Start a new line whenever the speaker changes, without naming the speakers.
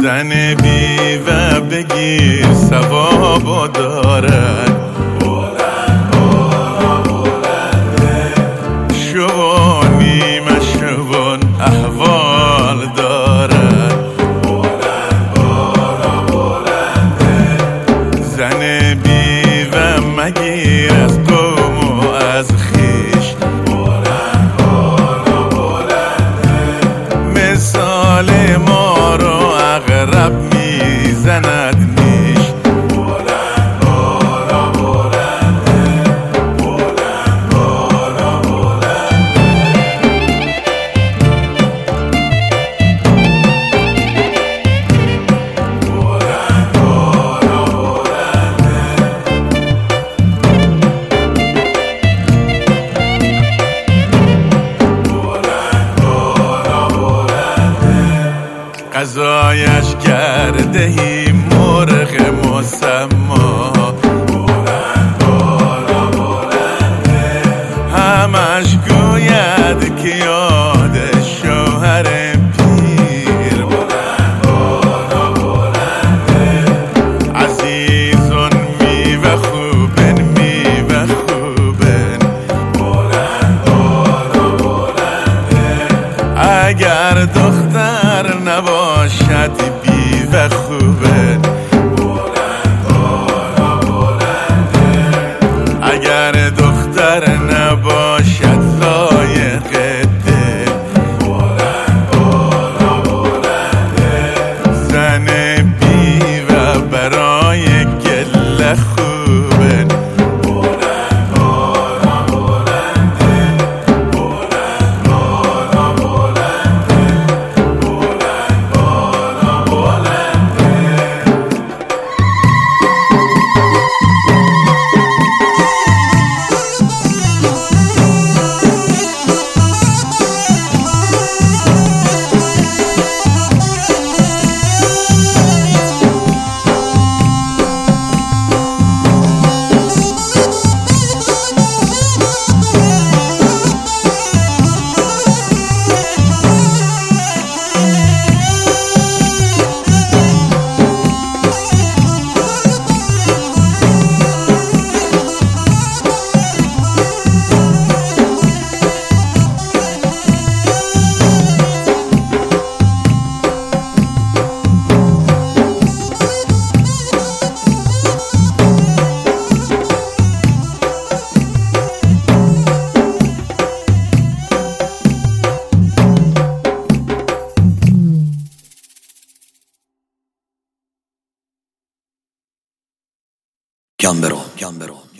زن بیوه بگیر ثوابو دارد، شوانی مشوان احوال دارد. زن بیوه مگیر از قوم و از خیش، مثال ما رو عقرب میزند نیش. غذایش کردهی مرغ مسما، همش گوید که یاد شوهر پیر. عزیزون میوه خوبن میوه خوبن، اگر دختر نباشد بیوه خوبه، اگر دختر نباشد لایق دل. زن بیوه برای گله خوبه،
Gambero.